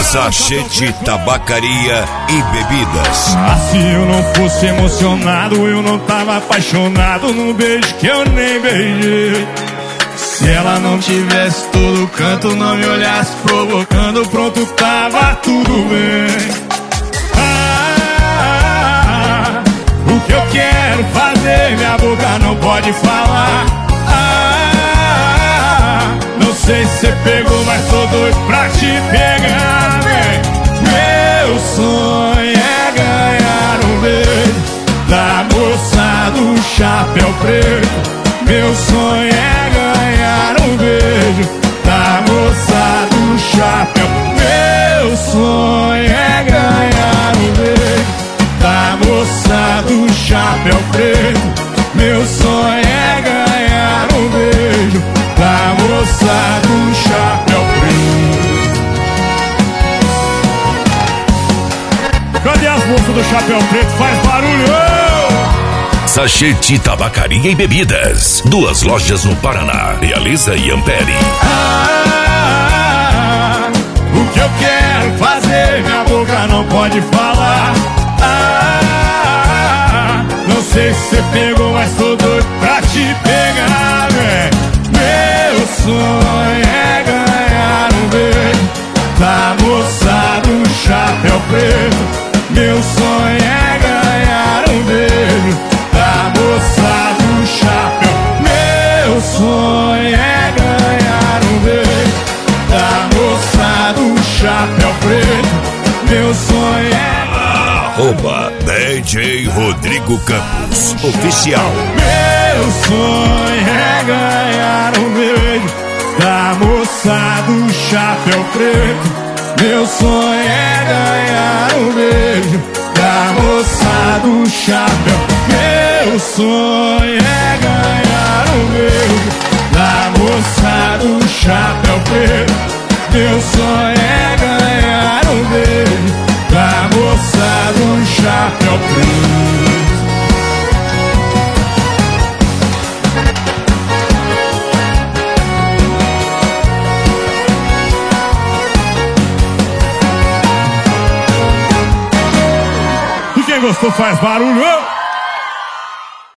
Sachete Tabacaria e Bebidas. Ah, se eu não fosse emocionado, eu não tava apaixonado num beijo que eu nem beijei. Se ela não tivesse todo canto, não me olhasse provocando, pronto, tava tudo bem. O que eu quero fazer, minha boca não pode falar. Não sei se você pegou, mas tô doido pra te pegar, vem. Meu sonho é ganhar um beijo da moça do chapéu preto. Meu sonho é ganhar um beijo da moça do chapéu. Meu sonho é ganhar um beijo da moça do chapéu preto. Meu sonho é ganhar um beijo da moça do chapéu preto. Cadê as moças do chapéu preto? Faz barulho! Sachete Tabacaria e Bebidas. 2 lojas no Paraná. Realiza e Ampere. O que eu quero fazer, minha boca não pode falar. Não sei se você pegou, mas tô doido pra te pegar, véi. Meu sonho é ganhar um beijo da moça do chapéu preto. Meu sonho é ganhar um beijo da moça do chapéu. Meu sonho é ganhar um beijo da moça do chapéu preto. Meu sonho é DJ Rodrigo Campos Oficial. Meu sonho é ganhar um beijo da moça do chapéu preto. Meu sonho é ganhar um beijo da moça do chapéu. Meu sonho é ganhar um beijo da moça do chapéu preto. Meu sonho é ganhar um beijo da moça do chapéu preto. E quem gostou faz barulho!